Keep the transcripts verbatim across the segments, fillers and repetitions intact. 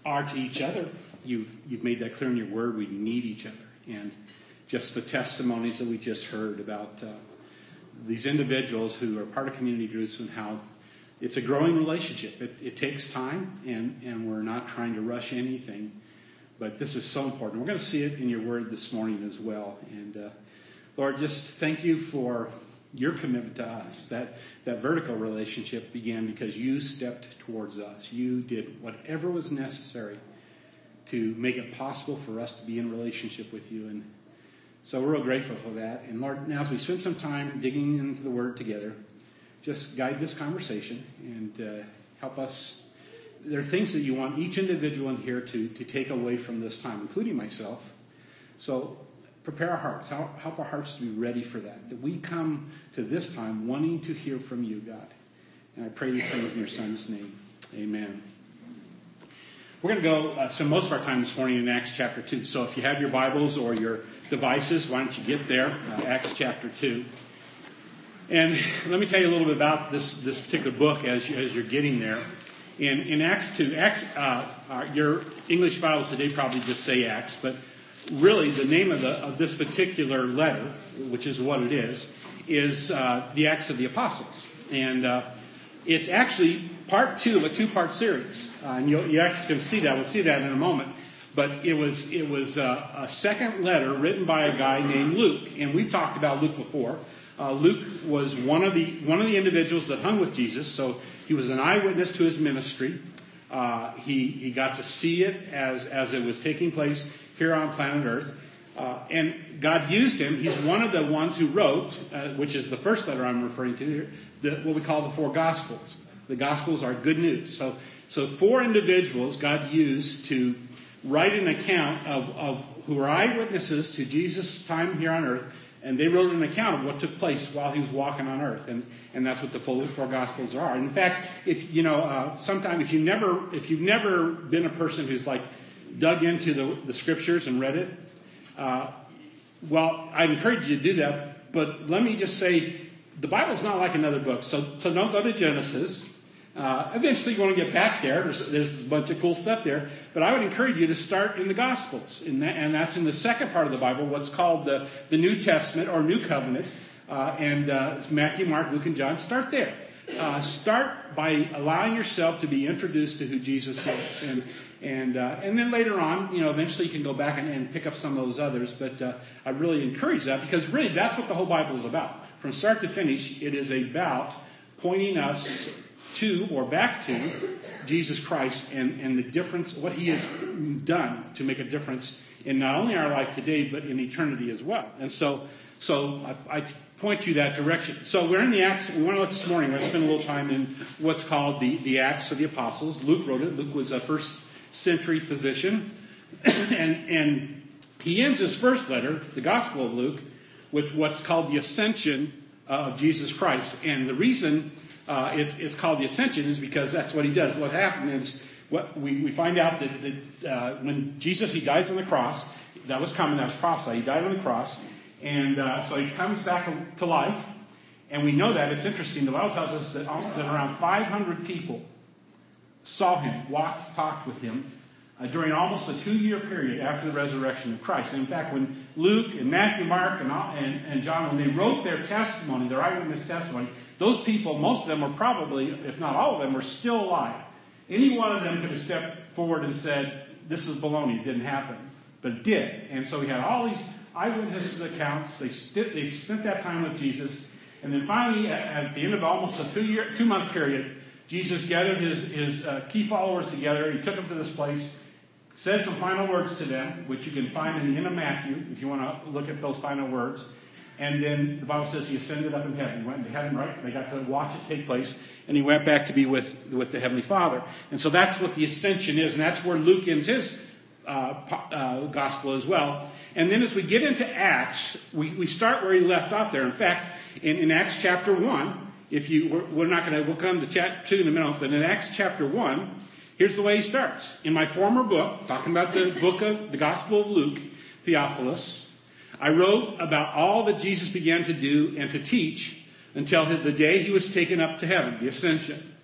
are to each other. You've, you've made that clear in your word. We need each other. And just the testimonies that we just heard about uh, these individuals who are part of community groups and how it's a growing relationship. It, it takes time, and, and we're not trying to rush anything. But this is so important. We're going to see it in your word this morning as well. And uh, Lord, just thank you for your commitment to us. That, that vertical relationship began because you stepped towards us. You did whatever was necessary to make it possible for us to be in relationship with you. And so we're real grateful for that. And Lord, now as we spend some time digging into the word together, just guide this conversation and uh, help us. There are things that you want each individual in here to, to take away from this time, including myself. So prepare our hearts. Help our hearts to be ready for that. That we come to this time wanting to hear from you, God. And I pray these things in your Son's name. Amen. We're going to go uh, spend most of our time this morning in Acts chapter two. So if you have your Bibles or your devices, why don't you get there? Uh, Acts chapter two. And let me tell you a little bit about this, this particular book as, you, as you're getting there. In, in Acts two, Acts, uh, uh, your English Bibles today probably just say Acts, but really the name of, the, of this particular letter, which is what it is, is uh, the Acts of the Apostles. And uh, it's actually part two of a two-part series. Uh, and you'll, you actually can see that. We'll see that in a moment. But it was it was uh, a second letter written by a guy named Luke. And we've talked about Luke before. Uh, Luke was one of the one of the individuals that hung with Jesus. So he was an eyewitness to his ministry. Uh, he he got to see it as as it was taking place here on planet Earth. Uh, and God used him. He's one of the ones who wrote, uh, which is the first letter I'm referring to here, the, what we call the four Gospels. The Gospels are good news. So, so four individuals God used to write an account of, of who are eyewitnesses to Jesus' time here on earth, and they wrote an account of what took place while he was walking on earth, and, and that's what the four, four Gospels are. In fact, if you know, uh, sometime if you never, if you've never been a person who's like dug into the, the Scriptures and read it, uh, well, I encourage you to do that. But let me just say, the Bible's not like another book. So, so don't go to Genesis. Uh, eventually you want to get back there. There's, there's a bunch of cool stuff there. But I would encourage you to start in the Gospels. In that, and that's in the second part of the Bible, what's called the, the New Testament or New Covenant. Uh, and uh, it's Matthew, Mark, Luke, and John. Start there. Uh, start by allowing yourself to be introduced to who Jesus is. And and uh, and then later on, you know, eventually you can go back and, and pick up some of those others. But uh, I really encourage that because really that's what the whole Bible is about. From start to finish, it is about pointing us to or back to Jesus Christ and, and the difference, what he has done to make a difference in not only our life today, but in eternity as well. And so, so I, I point you that direction. So we're in the Acts. We want to look this morning. We're going to spend a little time in what's called the, the Acts of the Apostles. Luke wrote it. Luke was a first century physician. and, and he ends his first letter, the Gospel of Luke, with what's called the Ascension of Jesus Christ. And the reason uh, it's, it's called the Ascension is because that's what he does. What happened is what we, we find out that, that uh, when Jesus, he dies on the cross, that was coming, that was prophesied. He died on the cross. And uh, so he comes back to life. And we know that. It's interesting. The Bible tells us that, that around five hundred people saw him, walked, talked with him uh, during almost a two-year period after the resurrection of Christ. And in fact, when Luke and Matthew, Mark, and, and, and John, when they wrote their testimony, their eyewitness testimony, those people, most of them were probably, if not all of them, were still alive. Any one of them could have stepped forward and said, this is baloney, it didn't happen. But it did. And so we had all these eyewitnesses accounts. They, st- they spent that time with Jesus. And then finally, at, at the end of almost a two-year, two-month period, Jesus gathered his, his uh, key followers together. He took them to this place, said some final words to them, which you can find in the end of Matthew, if you want to look at those final words. And then the Bible says he ascended up in heaven. He went into heaven, right? They got to watch it take place. And he went back to be with, with the Heavenly Father. And so that's what the ascension is. And that's where Luke ends his uh, uh, gospel as well. And then as we get into Acts, we, we start where he left off there. In fact, in, in Acts chapter one, if you, we're, we're not going to, we'll come to chapter two in a minute, but in Acts chapter one, here's the way he starts. In my former book, talking about the book of the Gospel of Luke, Theophilus, I wrote about all that Jesus began to do and to teach until the day he was taken up to heaven, the ascension.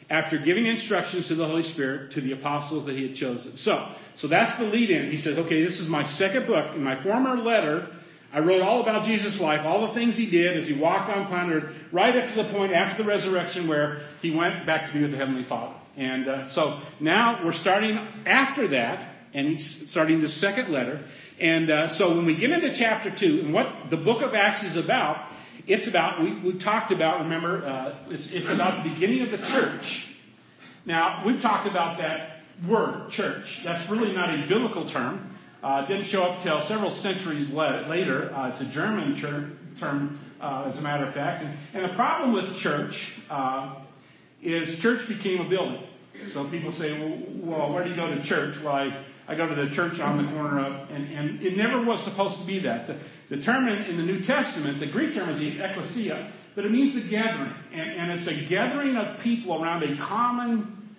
after giving instructions to the Holy Spirit to the apostles that he had chosen. So, so that's the lead in. He says, okay, this is my second book. In my former letter, I wrote all about Jesus' life, all the things he did as he walked on planet Earth, right up to the point after the resurrection where he went back to be with the Heavenly Father. And uh, so now we're starting after that, and he's starting the second letter. And uh, so when we get into chapter two, and what the book of Acts is about, it's about, we, we've talked about, remember, uh, it's, it's about the beginning of the church. Now, we've talked about that word, church. That's really not a biblical term. Uh, it didn't show up till several centuries le- later. Uh, it's a German ter- term, uh, as a matter of fact. And, and the problem with church uh, is church became a building. So people say, well, well, where do you go to church? Well, I, I go to the church on the corner of, and, and it never was supposed to be that. The, the term in, in the New Testament, the Greek term is the ecclesia, but it means the gathering. And, and it's a gathering of people around a common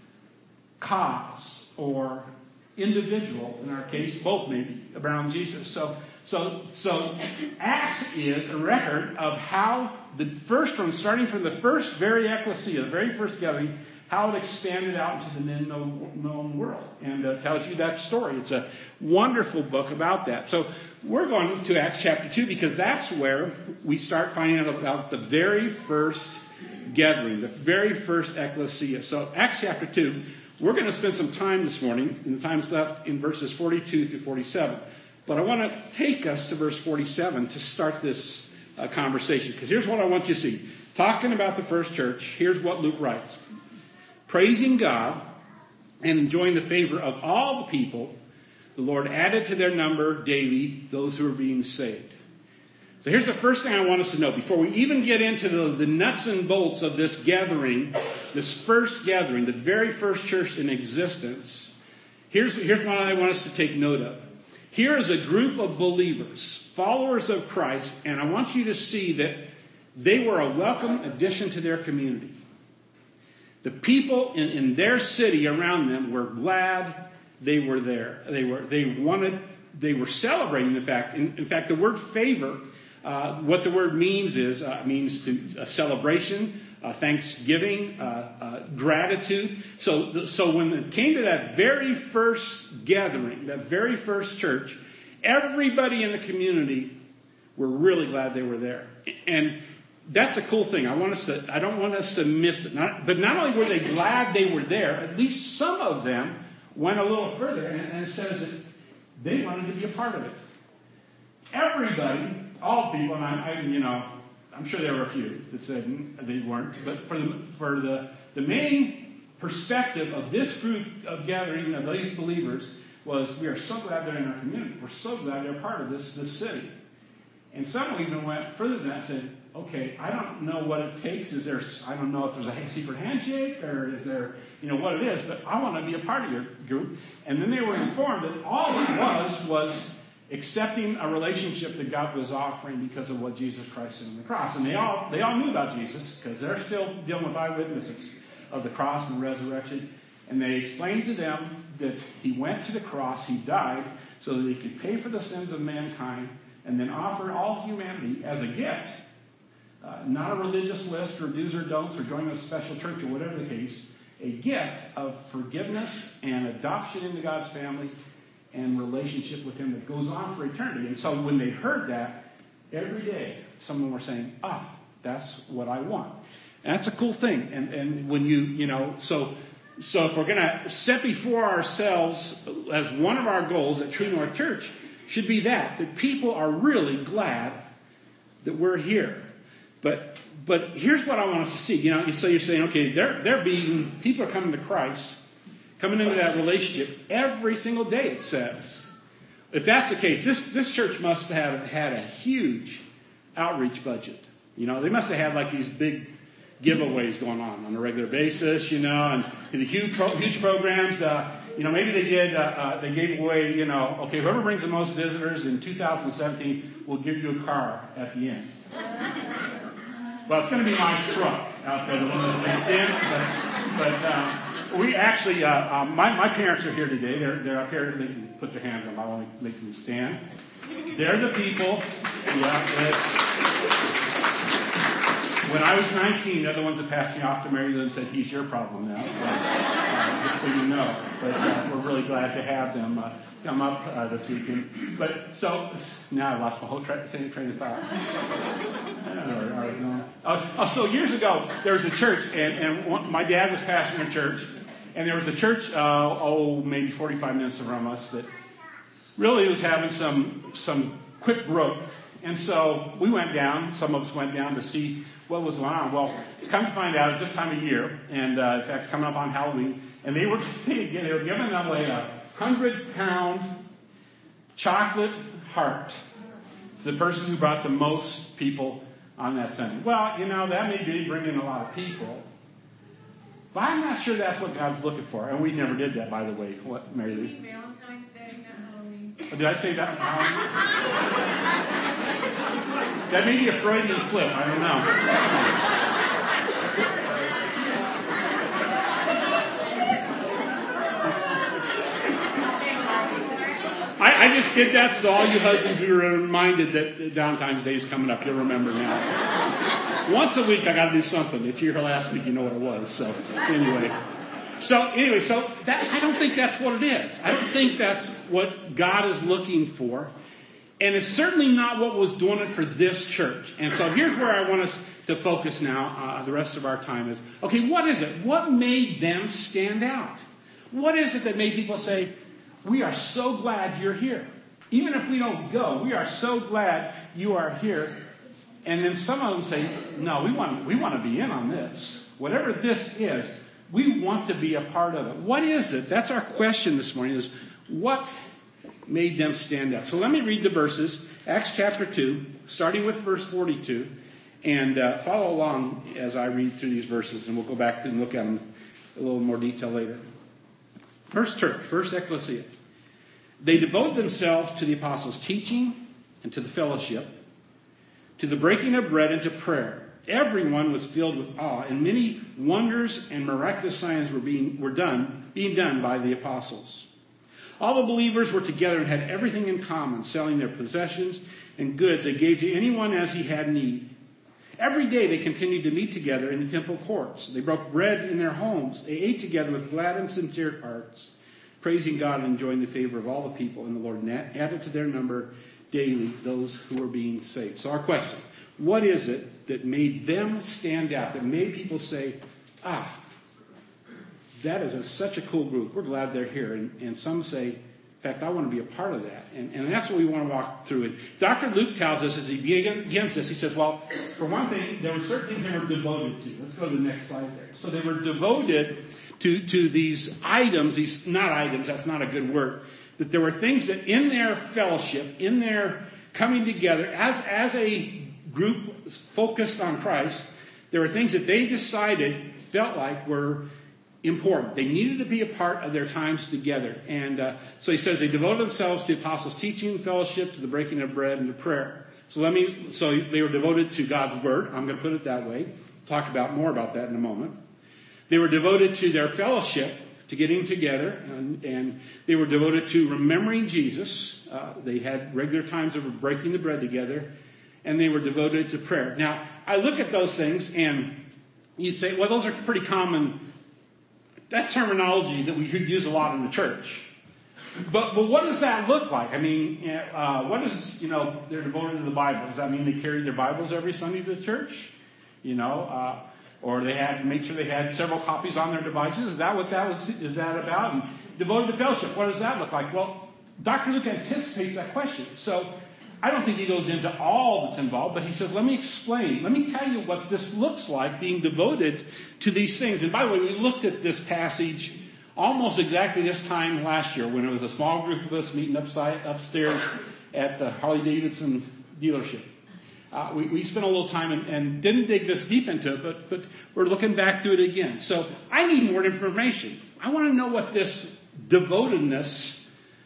cause or individual, in our case, both maybe, around Jesus. So, so, so Acts is a record of how the first one, starting from the first very ecclesia, the very first gathering, how it expanded out into the then known world, and uh, tells you that story. It's a wonderful book about that. So we're going to Acts chapter two because that's where we start finding out about the very first gathering, the very first ecclesia. So Acts chapter two, we're going to spend some time this morning, in the time's left, in verses forty-two through forty-seven. But I want to take us to verse forty-seven to start this uh, conversation, because here's what I want you to see. Talking about the first church, here's what Luke writes. Praising God and enjoying the favor of all the people, the Lord added to their number daily those who were being saved. So here's the first thing I want us to know before we even get into the, the nuts and bolts of this gathering, this first gathering, the very first church in existence. Here's, here's what I want us to take note of. Here is a group of believers, followers of Christ, and I want you to see that they were a welcome addition to their community. The people in, in their city around them were glad they were there. They were, they wanted, they were celebrating the fact. In, in fact, the word favor, uh, what the word means is, uh, means to, a celebration, uh, thanksgiving, uh, uh, gratitude. So, so when it came to that very first gathering, that very first church, everybody in the community were really glad they were there. And that's a cool thing. I want us to, I don't want us to miss it. Not, but not only were they glad they were there, at least some of them went a little further, and, and it says that they wanted to be a part of it. Everybody, all people, and I, I you know, I'm sure there were a few that said they weren't, but for the, for the, the main perspective of this group of gathering of these believers was, we are so glad they're in our community. We're so glad they're part of this, this city. And some even went further than that and said, okay, I don't know what it takes. Is there, I don't know if there's a secret handshake or is there, you know, what it is, but I want to be a part of your group. And then they were informed that all it was was accepting a relationship that God was offering because of what Jesus Christ did on the cross. And they all, they all knew about Jesus because they're still dealing with eyewitnesses of the cross and the resurrection. And they explained to them that he went to the cross, he died so that he could pay for the sins of mankind and then offer all humanity as a gift. Uh, not a religious list or do's or don'ts or joining a special church or whatever the case. A gift of forgiveness and adoption into God's family and relationship with him that goes on for eternity. And so when they heard that, every day someone were saying, ah, that's what I want. And that's a cool thing. And, and when you, you know, so, so if we're going to set before ourselves as one of our goals at True North Church should be that, that people are really glad that we're here. But but here's what I want us to see. You know, so you're saying, okay, they're they're being people are coming to Christ, coming into that relationship every single day. It says, if that's the case, this this church must have had a huge outreach budget. You know, they must have had like these big giveaways going on on a regular basis. You know, and the huge pro, huge programs. Uh, you know, maybe they did. Uh, uh, they gave away. You know, okay, whoever brings the most visitors in two thousand seventeen will give you a car at the end. Well, it's going to be my truck out there, the one that's in. But, but uh, we actually, uh, uh, my, my parents are here today. They're they're up here. They can put their hands on. I won't make them stand. They're the people. Yeah. when I was nineteen, they're the ones that passed me off to Mary Lou and said, he's your problem now. So, uh, just so you know. But uh, we're really glad to have them uh, come up uh, this weekend. But so, now I lost my whole tra- same train of thought. I don't know where I was going. Oh, oh, so years ago, there was a church, and, and one, my dad was pastoring a church, and there was a church, uh, oh, maybe forty-five minutes from us, that really was having some some quick growth. And so we went down, some of us went down to see what was going on. Well, come to find out, it's this time of year, and uh, in fact, coming up on Halloween, and they were they were giving away a hundred-pound chocolate heart to the person who brought the most people on that Sunday. Well, you know, that may be bringing a lot of people, but I'm not sure that's what God's looking for. And we never did that, by the way. What, Mary Lee? Valentine's Day, not Halloween. Oh, did I say that? That may be a Freudian slip. I don't know. I, I just did that so all you husbands who are reminded that Valentine's Day is coming up, you'll remember now. Once a week I got to do something. If you're here last week, you know what it was. So anyway. So anyway, so that, I don't think that's what it is. I don't think that's what God is looking for. And it's certainly not what was doing it for this church. And so here's where I want us to focus now, uh, the rest of our time is, okay, what is it? What made them stand out? What is it that made people say, we are so glad you're here. Even if we don't go, we are so glad you are here. And then some of them say, no, we want, we want to be in on this. Whatever this is, we want to be a part of it. What is it? That's our question this morning is, what made them stand out? So let me read the verses. Acts chapter two, starting with verse forty-two. And uh, follow along as I read through these verses. And we'll go back and look at them in a little more detail later. First church, first ecclesia. They devoted themselves to the apostles' teaching and to the fellowship, to the breaking of bread and to prayer. Everyone was filled with awe, and many wonders and miraculous signs were being were done, being done by the apostles. All the believers were together and had everything in common, selling their possessions and goods they gave to anyone as he had need. Every day they continued to meet together in the temple courts. They broke bread in their homes. They ate together with glad and sincere hearts, praising God and enjoying the favor of all the people. And the Lord added to their number daily those who were being saved. So our question, what is it that made them stand out, that made people say, ah, that is a, such a cool group. We're glad they're here. And, and some say, in fact, I want to be a part of that. And, and that's what we want to walk through. And Doctor Luke tells us as he begins this, he says, well, for one thing, there were certain things they were devoted to. Let's go to the next slide there. So they were devoted to, to these items, these, not items, that's not a good word, that there were things that in their fellowship, in their coming together, as, as a group focused on Christ, there were things that they decided, felt like were important. They needed to be a part of their times together. And uh, so he says they devoted themselves to the apostles' teaching, fellowship, to the breaking of bread, and to prayer. So let me. So they were devoted to God's word. I'm going to put it that way. Talk about more about that in a moment. They were devoted to their fellowship, to getting together, and, and they were devoted to remembering Jesus. Uh, they had regular times of breaking the bread together, and they were devoted to prayer. Now, I look at those things, and you say, well, those are pretty common. That's terminology that we could use a lot in the church. But but what does that look like? I mean, uh, what is, you know, they're devoted to the Bible. Does that mean they carried their Bibles every Sunday to the church? You know, uh, or they had, make sure they had several copies on their devices. Is that what that was, is that about? And devoted to fellowship, what does that look like? Well, Doctor Luke anticipates that question. So I don't think he goes into all that's involved, but he says, let me explain. Let me tell you what this looks like, being devoted to these things. And by the way, we looked at this passage almost exactly this time last year when it was a small group of us meeting upside, upstairs at the Harley-Davidson dealership. Uh, we, we spent a little time and, and didn't dig this deep into it, but, but we're looking back through it again. So I need more information. I want to know what this devotedness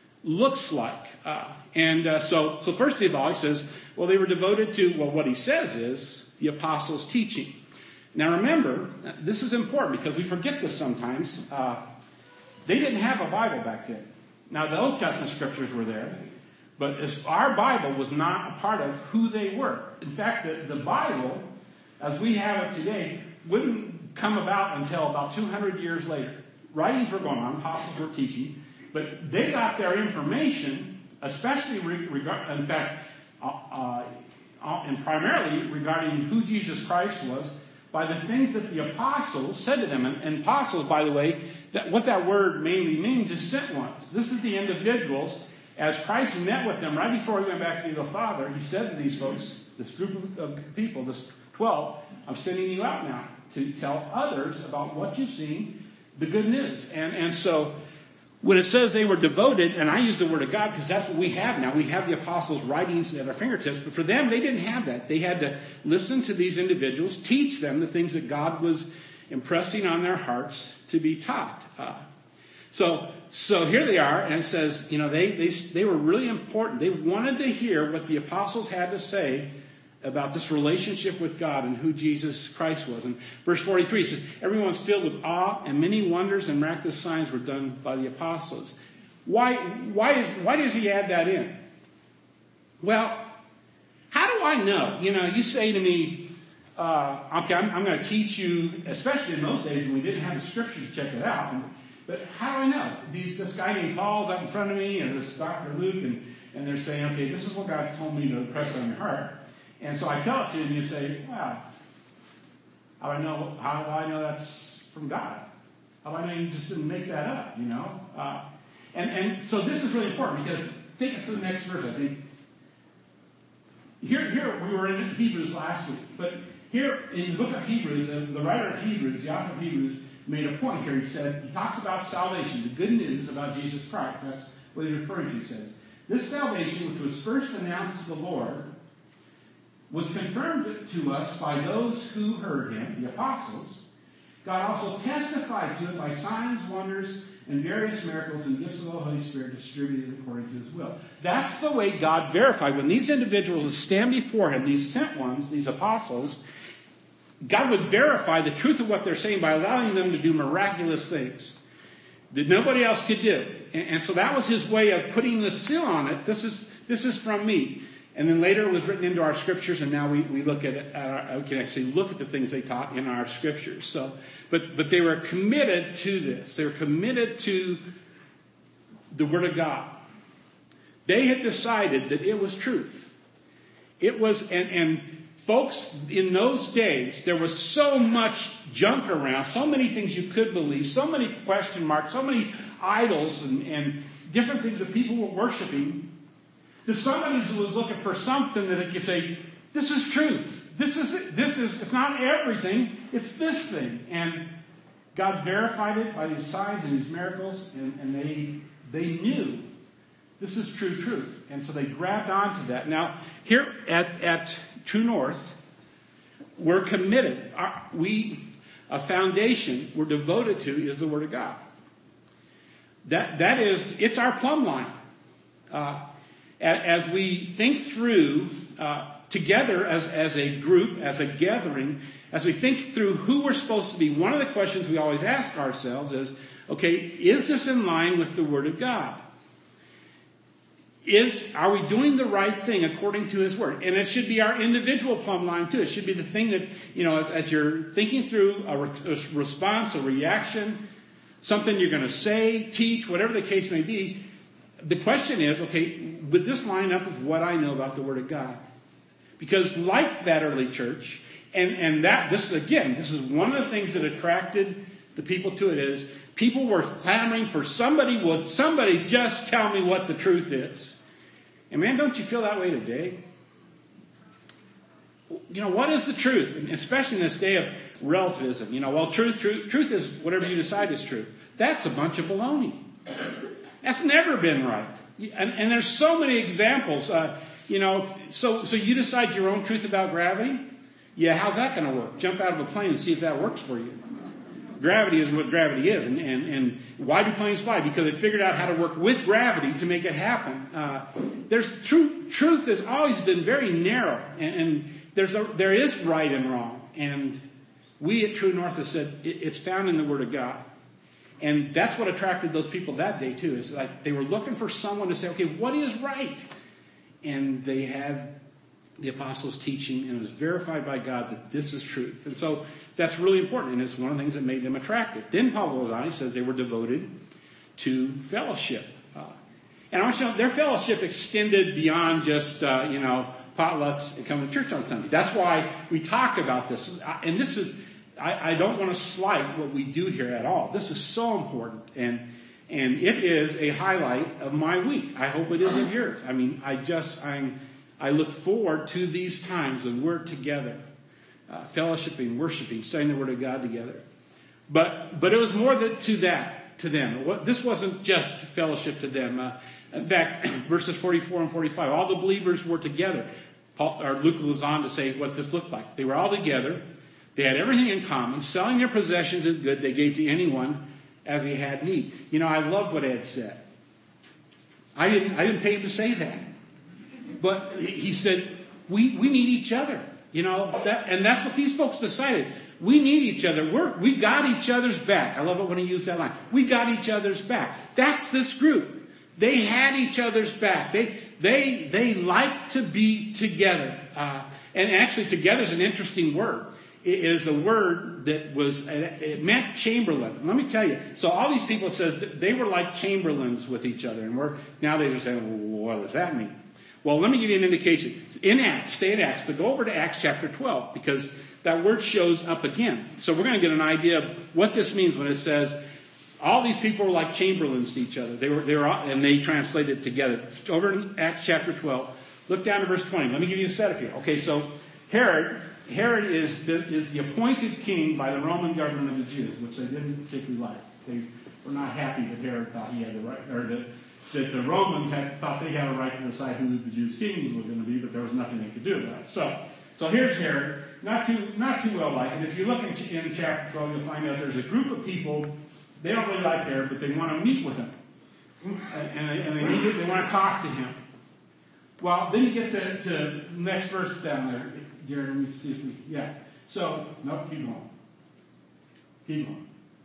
looks like. Uh, and uh, so, so first of all, he says, well, they were devoted to, well, what he says is the apostles' teaching. Now remember, this is important because we forget this sometimes. Uh, they didn't have a Bible back then. Now the Old Testament scriptures were there, but as our Bible was not a part of who they were. In fact, the, the Bible as we have it today wouldn't come about until about two hundred years later. Writings were going on, apostles were teaching, but they got their information, especially re- regard, in fact, uh, uh, and primarily regarding who Jesus Christ was, by the things that the apostles said to them. And, and apostles, by the way, that what that word mainly means is sent ones. This is the individuals. As Christ met with them right before he went back to the Father, he said to these folks, this group of people, this twelve, I'm sending you out now to tell others about what you've seen, the good news. And, and so when it says they were devoted, and I use the word of God because that's what we have now. We have the apostles' writings at our fingertips. But for them, they didn't have that. They had to listen to these individuals, teach them the things that God was impressing on their hearts to be taught. Uh, so, so here they are, and it says, you know, they, they, they were really important. They wanted to hear what the apostles had to say about this relationship with God and who Jesus Christ was. And verse forty-three says, everyone was filled with awe, and many wonders and miraculous signs were done by the apostles. Why, why, is, why does he add that in? Well, how do I know? You know, you say to me, uh, okay, I'm, I'm going to teach you, especially in those days when we didn't have the scripture to check it out. And, but how do I know? These, this guy named Paul's up in front of me, and this Doctor Luke, and, and they're saying, okay, this is what God told me to impress on your heart. And so I tell it to you, and you say, wow, how do I know, how do I know that's from God? How do I know you just didn't make that up, you know? Uh, and, and so this is really important, because take us to the next verse, I think. Here, here we were in Hebrews last week, but here in the book of Hebrews, uh, the writer of Hebrews, the author of Hebrews, made a point here. He said, he talks about salvation, the good news about Jesus Christ. That's what he's referring to. He says, this salvation, which was first announced to the Lord, was confirmed to us by those who heard him, the apostles. God also testified to it by signs, wonders, and various miracles and gifts of the Holy Spirit distributed according to his will. That's the way God verified. When these individuals stand before him, these sent ones, these apostles, God would verify the truth of what they're saying by allowing them to do miraculous things that nobody else could do. And, and so that was his way of putting the seal on it. This is, this is from me. And then later it was written into our scriptures, and now we, we look at it, at our, we can actually look at the things they taught in our scriptures. So, but, but they were committed to this. They were committed to the Word of God. They had decided that it was truth. It was, and, and folks, in those days, there was so much junk around, so many things you could believe, so many question marks, so many idols and, and different things that people were worshiping. To somebody who was looking for something that it could say, this is truth. This is, this is, it's not everything, it's this thing. And God verified it by these signs and these miracles, and, and they, they knew this is true truth. And so they grabbed onto that. Now, here at, at True North, we're committed. Our, we, a foundation we're devoted to is the Word of God. That, that is, it's our plumb line. Uh, As we think through, uh, together as, as a group, as a gathering, as we think through who we're supposed to be, one of the questions we always ask ourselves is, okay, is this in line with the Word of God? Is, are we doing the right thing according to His Word? And it should be our individual plumb line too. It should be the thing that, you know, as, as you're thinking through a, re- a response, a reaction, something you're going to say, teach, whatever the case may be, the question is, okay, would this line up with what I know about the Word of God? Because like that early church, and, and that, this is again, this is one of the things that attracted the people to it is, people were clamoring for somebody, would somebody just tell me what the truth is? And man, don't you feel that way today? You know, what is the truth? And especially in this day of relativism. You know, well, truth, truth, truth is whatever you decide is true. That's a bunch of baloney. That's never been right. And, and there's so many examples. Uh, you know, so so you decide your own truth about gravity? Yeah, how's that going to work? Jump out of a plane and see if that works for you. Gravity is what gravity is. And, and, and why do planes fly? Because they figured out how to work with gravity to make it happen. Uh, there's truth. Truth has always been very narrow. And, and there's a, there is right and wrong. And we at True North have said it, it's found in the Word of God. And that's what attracted those people that day too. Is like they were looking for someone to say, okay, what is right? And they had the apostles' teaching, and it was verified by God that this is truth. And so that's really important, and it's one of the things that made them attractive. Then Paul goes on, he says they were devoted to fellowship. Uh, and I want you to know, their fellowship extended beyond just, uh, you know, potlucks and coming to church on Sunday. That's why we talk about this. And this is, I, I don't want to slight what we do here at all. This is so important. And, and it is a highlight of my week. I hope it is of yours. I mean, I just, I'm, I look forward to these times when we're together, uh, fellowshipping, worshiping, studying the Word of God together. But, but it was more than to that, to them. This wasn't just fellowship to them. Uh, in fact, verses forty-four and forty-five, all the believers were together. Paul, or Luke goes on to say what this looked like. They were all together. They had everything in common. Selling their possessions and good they gave to anyone as he had need. You know, I love what Ed said. I didn't, I didn't pay him to say that. But he said, we, we need each other. You know, that, and that's what these folks decided. We need each other. We're, we got each other's back. I love it when he used that line. We got each other's back. That's this group. They had each other's back. They, they, they like to be together. Uh, and actually together is an interesting word. It is a word that was, it meant chamberlain. Let me tell you. So all these people, it says that they were like chamberlains with each other. And we're, now they're saying, well, what does that mean? Well, let me give you an indication. In Acts, stay in Acts, but go over to Acts chapter twelve, because that word shows up again. So we're going to get an idea of what this means when it says, all these people were like chamberlains to each other. They were, they were, and they translated together. Over in Acts chapter twelve, look down to verse twenty. Let me give you a setup here. Okay, so Herod, Herod is the, is the appointed king by the Roman government of the Jews, which they didn't particularly like. They were not happy that Herod thought he had the right, or that, that the Romans had thought they had a right to decide who the Jews' kings were going to be, but there was nothing they could do about it. So, so here's Herod, not too, not too well liked. And if you look in, in chapter twelve, you'll find out there's a group of people. They don't really like Herod, but they want to meet with him. And they, and they, need it, they want to talk to him. Well, then you get to, to the next verse down there. Jared, let me see if we, yeah. So, no, keep going. Keep going.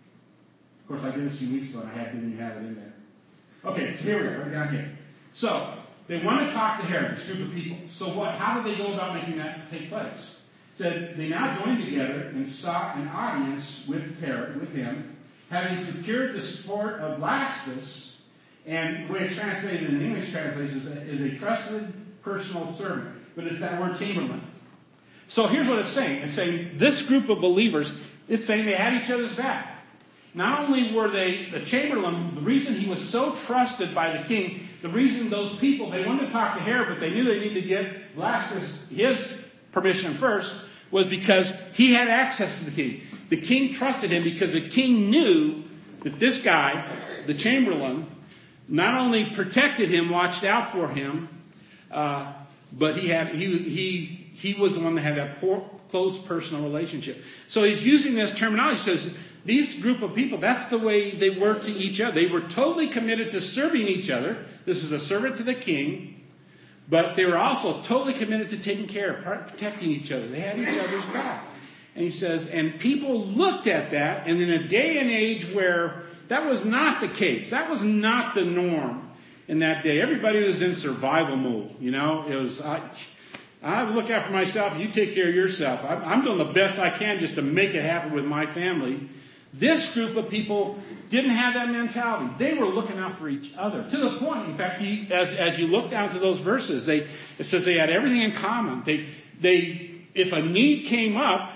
Of course, I did this a few weeks ago, and I had, didn't even have it in there. Okay, so here we are, right down here. So, they want to talk to Herod, this group of people. So what, how do they go about making that take place? It said, they now joined together and sought an audience with Herod, with him, having secured the support of Blastus, and the way it's translated in the English translation is a, is a trusted personal servant. But it's that word chamberlain. So here's what it's saying. It's saying this group of believers, it's saying they had each other's back. Not only were they, the chamberlain, the reason he was so trusted by the king, the reason those people, they wanted to talk to Herod, but they knew they needed to get Blastus his permission first, was because he had access to the king. The king trusted him because the king knew that this guy, the chamberlain, not only protected him, watched out for him, uh, but he had he he he was the one that had that poor, close personal relationship. So he's using this terminology. He says these group of people, that's the way they were to each other. They were totally committed to serving each other. This is a servant to the king, but they were also totally committed to taking care of, protecting each other. They had each other's back. And he says, and people looked at that, and in a day and age where that was not the case, that was not the norm in that day. Everybody was in survival mode, you know. It was, I, I look out for myself, you take care of yourself. I'm, I'm doing the best I can just to make it happen with my family. This group of people didn't have that mentality. They were looking out for each other. To the point, in fact, he, as, as you look down to those verses, they, it says they had everything in common. They, they, if a need came up,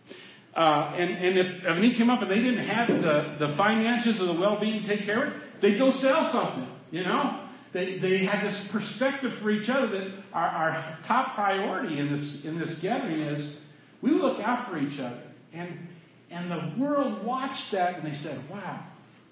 Uh, and, and if, if a need came up and they didn't have the, the finances or the well-being to take care of it, they'd go sell something, you know? They, they had this perspective for each other that our, our top priority in this, in this gathering is we look out for each other. And, and the world watched that and they said, wow,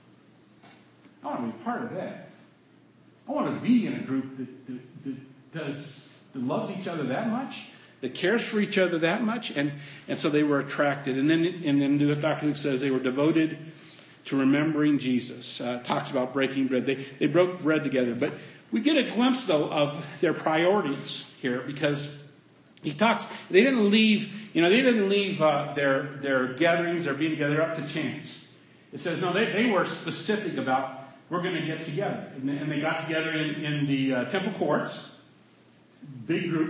I want to be part of that. I want to be in a group that, that, that does, that loves each other that much, that cares for each other that much, and, and so they were attracted. And then, and then Doctor Luke says they were devoted to remembering Jesus. Uh, talks about breaking bread. They they broke bread together. But we get a glimpse, though, of their priorities here, because he talks. They didn't leave. You know, they didn't leave uh, their their gatherings or being together up to chance. It says no. They they were specific about we're going to get together, and they, and they got together in in the uh, temple courts, big group.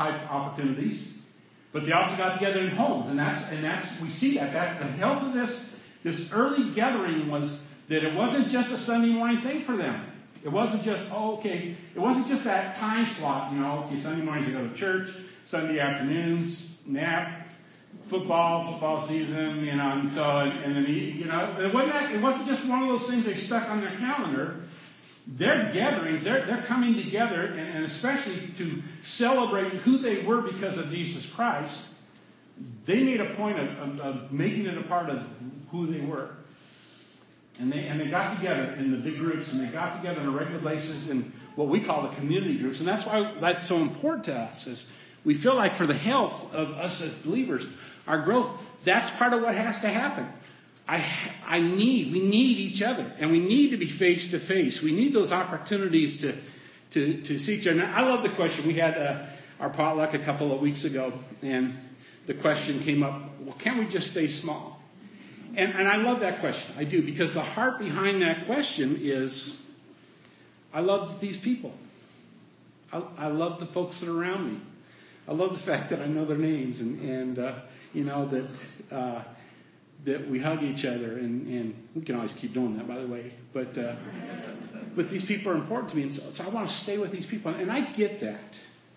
type opportunities, but they also got together in homes, and that's and that's we see that that the health of this this early gathering was that it wasn't just a Sunday morning thing for them. It wasn't just oh okay, it wasn't just that time slot, you know. Okay, Sunday mornings you go to church, Sunday afternoons nap, football, football season, you know, and so and, and then you know it wasn't that, it wasn't just one of those things they stuck on their calendar. Their gatherings, they're, they're coming together, and, and especially to celebrate who they were because of Jesus Christ, they made a point of, of, of making it a part of who they were. And they, and they got together in the big groups, and they got together on a regular basis in what we call the community groups. And that's why that's so important to us, is we feel like for the health of us as believers, our growth, that's part of what has to happen. I, I need, we need each other, and we need to be face to face. We need those opportunities to, to, to see each other. Now, I love the question. We had uh, our potluck a couple of weeks ago, and the question came up, well, can't we just stay small? And, and I love that question. I do, because the heart behind that question is, I love these people. I, I love the folks that are around me. I love the fact that I know their names, and, and uh, you know, that... Uh, that we hug each other, and, and we can always keep doing that, by the way. But uh, but these people are important to me, and so, so I want to stay with these people. And I get that.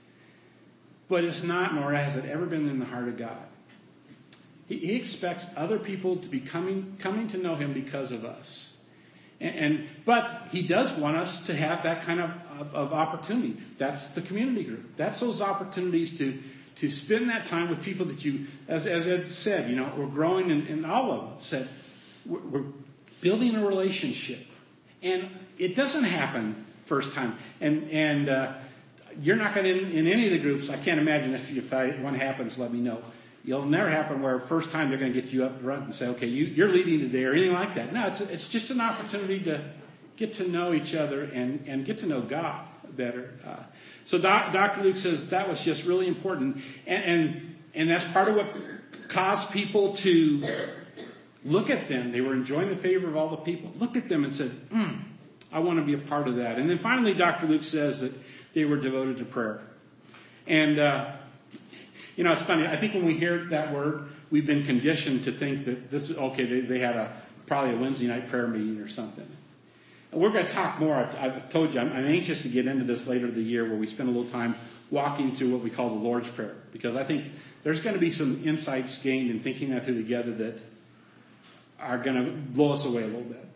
But it's not, nor has it ever been in the heart of God. He, he expects other people to be coming coming to know Him because of us. And, and but He does want us to have that kind of, of, of opportunity. That's the community group. That's those opportunities to To spend that time with people that you, as, as Ed said, you know, we're growing, and, and all of us said, we're, we're building a relationship. And it doesn't happen first time. And, and, uh, you're not going to, in, in any of the groups, I can't imagine if, if I, one happens, let me know. It'll never happen where first time they're going to get you up front and say, okay, you, you're leading today, or anything like that. No, it's, it's just an opportunity to get to know each other and, and get to know God better. Uh, so doc, Doctor Luke says that was just really important, and, and and that's part of what caused people to look at them. They were enjoying the favor of all the people. Looked at them and said, mm, I want to be a part of that. And then finally, Doctor Luke says that they were devoted to prayer. And uh, you know, it's funny. I think when we hear that word, we've been conditioned to think that this is okay. They, they had a probably a Wednesday night prayer meeting or something. We're going to talk more. I've, I've told you, I'm, I'm anxious to get into this later in the year, where we spend a little time walking through what we call the Lord's Prayer, because I think there's going to be some insights gained in thinking that through together that are going to blow us away a little bit.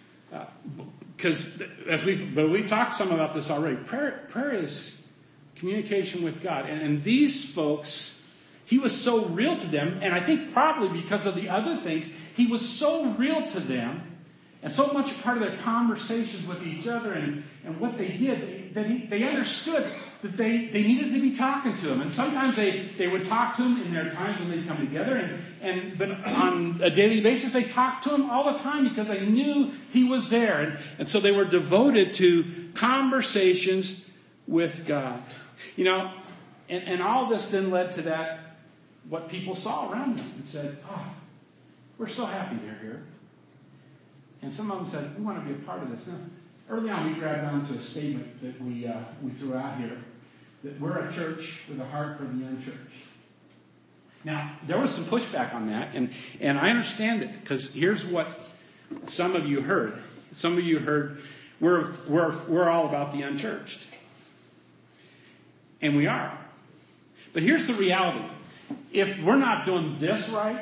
Because uh, as we, but we've talked some about this already. Prayer, prayer is communication with God, and, and these folks, He was so real to them, and I think probably because of the other things, He was so real to them. And so much part of their conversations with each other and, and what they did, they, that he, they understood that they, they needed to be talking to Him. And sometimes they, they would talk to Him in their times when they'd come together. And, and but on a daily basis, they talked to Him all the time because they knew He was there. And, and so they were devoted to conversations with God. You know, and, and all this then led to that, what people saw around them, and said, oh, we're so happy you're here. And some of them said, we want to be a part of this. Now, early on, we grabbed onto a statement that we uh, we threw out here, that we're a church with a heart for the unchurched. Now, there was some pushback on that, and, and I understand it, because here's what some of you heard. Some of you heard, we're, we're, we're all about the unchurched. And we are. But here's the reality. If we're not doing this right,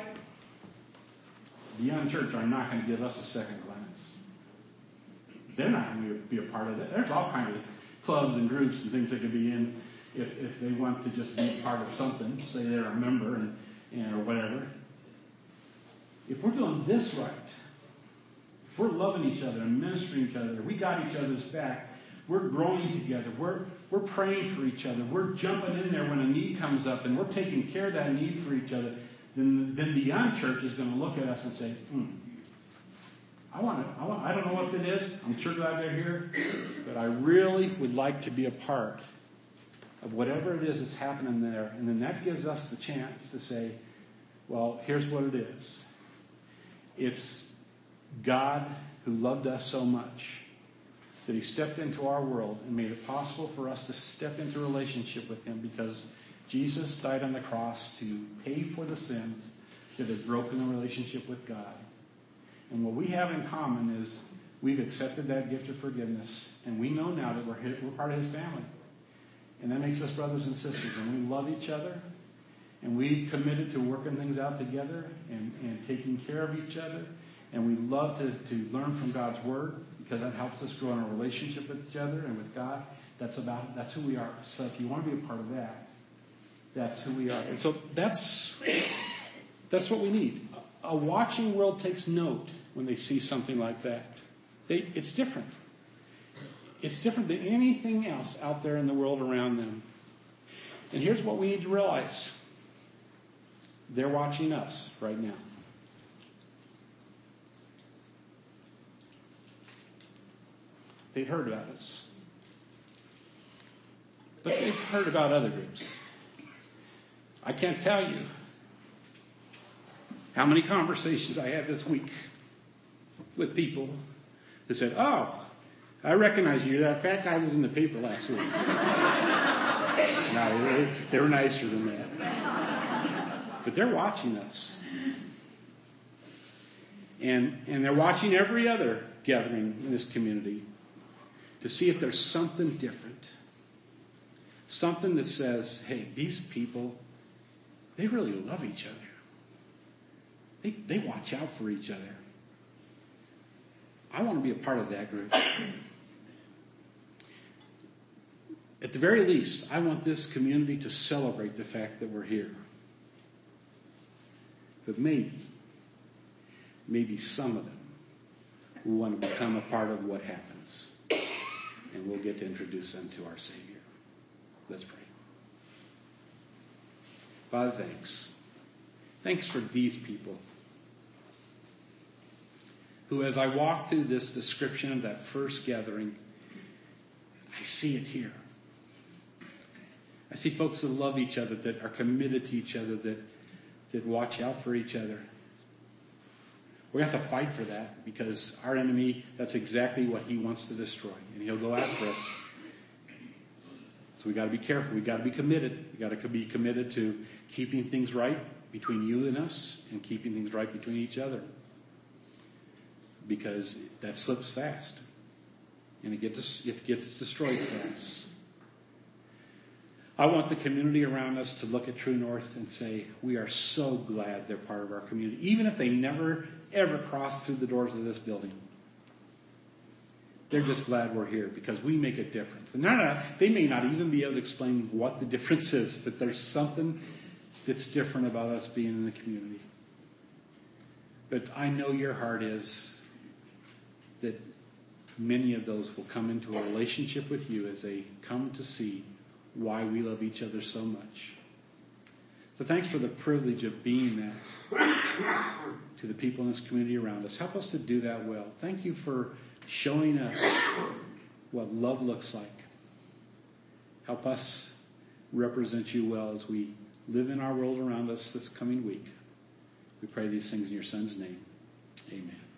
the unchurched are not going to give us a second glance. They're not going to be a part of it. There's all kinds of clubs and groups and things they could be in if, if they want to just be part of something, say they're a member and, and or whatever. If we're doing this right, if we're loving each other and ministering each other, we got each other's back, we're growing together, we're we're praying for each other, we're jumping in there when a need comes up, and we're taking care of that need for each other, then, then the unchurched is going to look at us and say, hmm, I want to, I want, I don't know what it is. I'm sure glad they're here, but I really would like to be a part of whatever it is that's happening there. And then that gives us the chance to say, well, here's what it is. It's God who loved us so much that He stepped into our world and made it possible for us to step into a relationship with Him because Jesus died on the cross to pay for the sins that have broken the relationship with God. And what we have in common is we've accepted that gift of forgiveness, and we know now that we're, his, we're part of his family. And that makes us brothers and sisters, and we love each other, and we've committed to working things out together and, and taking care of each other. And we love to, to learn from God's Word, because that helps us grow in our relationship with each other and with God. That's about that's who we are. So if you want to be a part of that, that's who we are. And so that's that's what we need. A watching world takes note when they see something like that. They, it's different. It's different than anything else out there in the world around them. And here's what we need to realize. They're watching us right now. They've heard about us. But they've heard about other groups. I can't tell you how many conversations I had this week with people that said, "Oh, I recognize you. That fat guy was in the paper last week." No, they, they were nicer than that. But they're watching us. And, and they're watching every other gathering in this community to see if there's something different. Something that says, hey, these people, they really love each other. They, they watch out for each other. I want to be a part of that group. At the very least, I want this community to celebrate the fact that we're here. But maybe, maybe some of them will want to become a part of what happens. And we'll get to introduce them to our Savior. Let's pray. Father, thanks. Thanks for these people who, as I walk through this description of that first gathering, I see it here. I see folks that love each other, that are committed to each other, that, that watch out for each other. We have to fight for that, because our enemy, that's exactly what he wants to destroy. And he'll go after us. So we got to be careful. We got to be committed. We got to be committed to keeping things right between you and us, and keeping things right between each other. Because that slips fast. And it gets, it gets destroyed fast. I want the community around us to look at True North and say, we are so glad they're part of our community. Even if they never, ever cross through the doors of this building. They're just glad we're here because we make a difference. And not, they may not even be able to explain what the difference is, but there's something that's different about us being in the community. But I know your heart is that many of those will come into a relationship with you as they come to see why we love each other so much. So thanks for the privilege of being that to the people in this community around us. Help us to do that well. Thank you for showing us what love looks like. Help us represent you well as we live in our world around us this coming week. We pray these things in your Son's name. Amen.